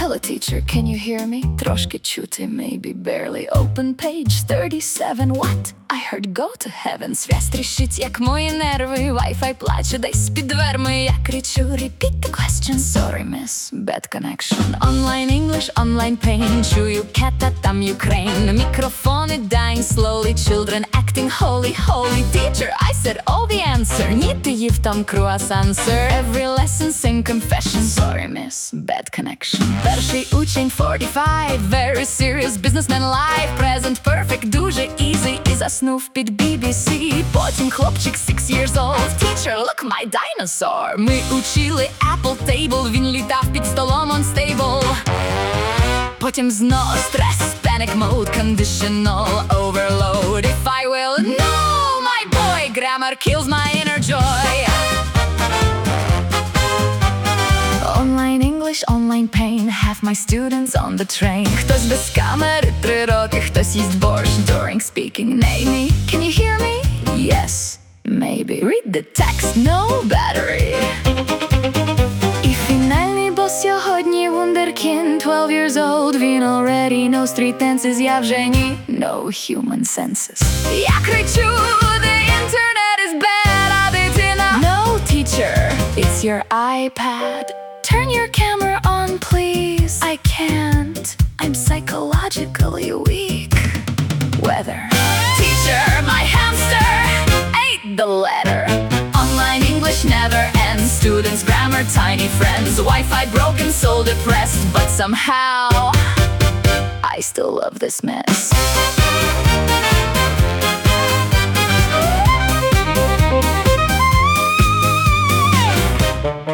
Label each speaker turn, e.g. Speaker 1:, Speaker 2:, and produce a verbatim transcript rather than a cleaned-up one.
Speaker 1: Hello teacher, can you hear me? Трошки чути, maybe barely. Open page thirty-seven, what? I heard go to heaven. Связь тріщить, як мої нерви. Wi-Fi плаче десь під дверми. Я кричу, repeat the question. Sorry, miss, bad connection. Online English, online pain. Чую кета, там Ukraine. Мікрофони dying slowly. Children acting holy, holy. Teacher, I said all the answer. Ні, ти їв там круасан, sir. Every lesson same confession. Sorry, miss, bad connection. Перший учень forty-five. Very serious businessman life. Present perfect, дуже easy. І заснув під бі бі сі. Потім хлопчик six years old. Teacher, look my dinosaur. Ми учили Apple table. Він літав під столом on stable. Потім знов стрес, panic mode, conditional overload. If I will know my boy, grammar kills my inner joy. Online English, online pain. Half my students on the train. Хтось без камери три роки, хтось їсть борщ during speaking. Name, can you hear me? Yes, maybe. Read the text, no battery. І фінальний бос сьогодні вундеркінд, twelve years old. Він already knows three tenses, я вже ні. No human senses. Я кричу, the internet is bad, а дитина. No teacher, it's your iPad. Turn your camera on, please. I can't. I'm psychologically weak. Weather. Teacher, my hamster ate the letter. Online English never ends. Students, grammar, tiny friends. Wi-Fi broken, so depressed. But somehow, I still love this mess.